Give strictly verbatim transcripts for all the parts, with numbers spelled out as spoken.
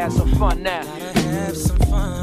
have some fun now. Gotta have some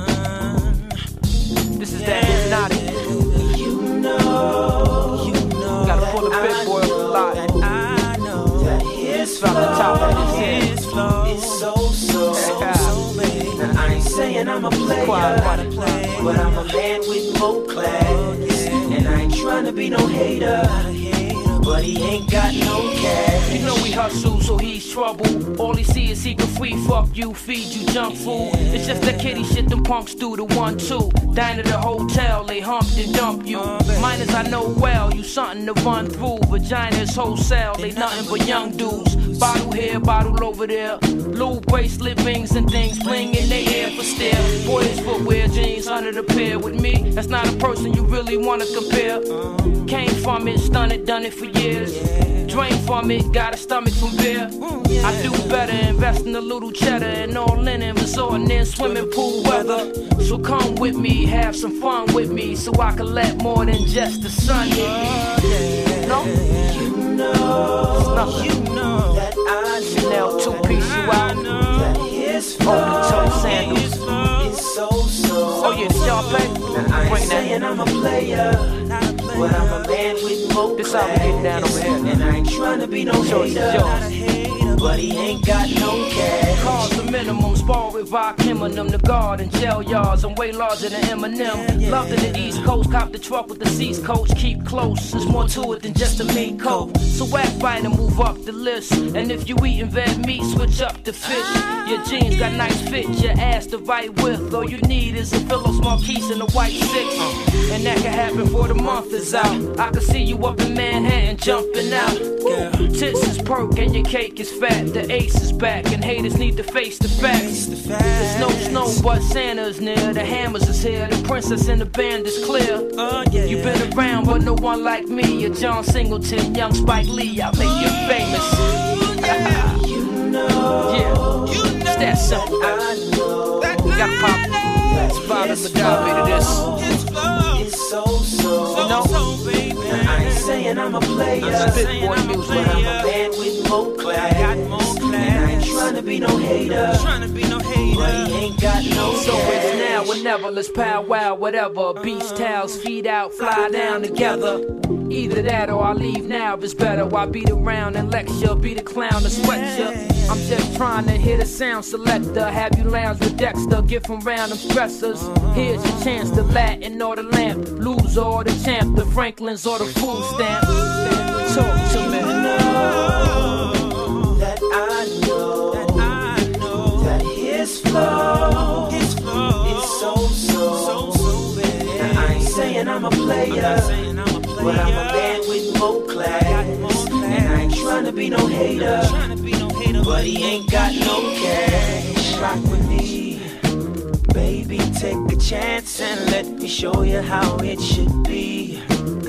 fun. This is that hypnotic. You know, you know. Gotta pull the big boy up a lot. I know that his From the top of his head. His flow is so, so, so, so, baby. Now I ain't saying I'm a player, Quiet, but I'm a man with more class. And I ain't trying to be no hater, but he ain't got no cash. You know he hustle, so he's trouble. All he see is he can free fuck you, feed you junk food. It's just that kitty shit them punks do the one two. Dine at the hotel, they humped and dump you. Minors I know well, you something to run through. Vaginas wholesale, they nothing but young dudes. Bottle here, bottle over there. Blue bracelet rings and things bling in their ear for stare. Boys footwear, jeans under the pair. With me, that's not a person you really wanna compare. Came from it, stunned it, done it for years. Drain from it, got a stomach from beer. I do better, invest in a little cheddar and all linen, resorting in swimming pool weather. So come with me, have some fun with me, so I can let more than just the sun hit me. No? You know, you know that I know Chanel two-piece you out. that his flow Open-toe sandals. is so, so. Oh yeah, this y'all play? Now I ain't Bring saying that. I'm a player, but I'm a man with more This how we get down over here. And I ain't trying to be no Sure, it's hater, but he ain't got no cash. Cars the minimum, spar with Rakim and them, the guard and jail yards. I'm way larger than Eminem. Love to the East Coast, cop the truck with the seats, coach. Keep close, there's more to it than just a mink coat. So act right and move up the list. And if you eating red meat, switch up the fish. Your jeans got nice fit, your ass the right width. All you need is a Phillips Marquise and a white six. And that can happen before the month is out. I can see you up in Manhattan jumping out. Tits is perk and your cake is fat. The ace is back and haters need to face the facts. There's no snow but Santa's near. The hammers is here, the princess and the band is clear. You've been around but no one like me. A John Singleton, young Spike Lee, I'll make you famous. You know, Yeah, it's that simple. I know We gotta pop that Father his Mugabe to this. flow is so, so. No. Now I ain't saying I'm a player, Big boy music. but I'm a man with more class. And I ain't trying to be no hater, but he ain't got no So it's cash. now or never, let's powwow, whatever. Beach towels, feet out, fly down together. Either that or I leave now if it's better. Why beat around and lecture, be the clown to sweat ya. I'm just trying to hit a sound selector. Have you lounge with Dexter, get from random stressors. Here's your chance to Latin or the lamp. Lose or the champ, the Franklins or the food stamp. Talk to me. That I know, that his flow is so, so. Now I ain't saying I'm a player, but I'm a man with more class. And I ain't trying to be no hater, but he ain't got no cash. Rock with me, baby, take a chance and let me show you how it should be.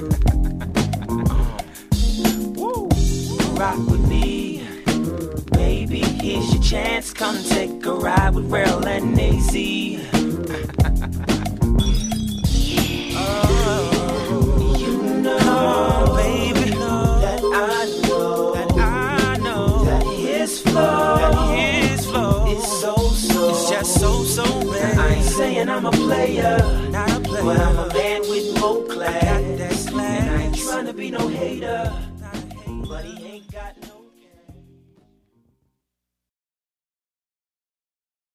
Rock with me, baby, here's your chance. Come take a ride with Rel and A Z. Oh, you know, baby, that I know, that I know, that his flow, that his flow is so, so. It's just so, so bad. I ain't saying I'm a player, not a player, but I'm a man with more class. And I ain't trying to be no hater, but he ain't got no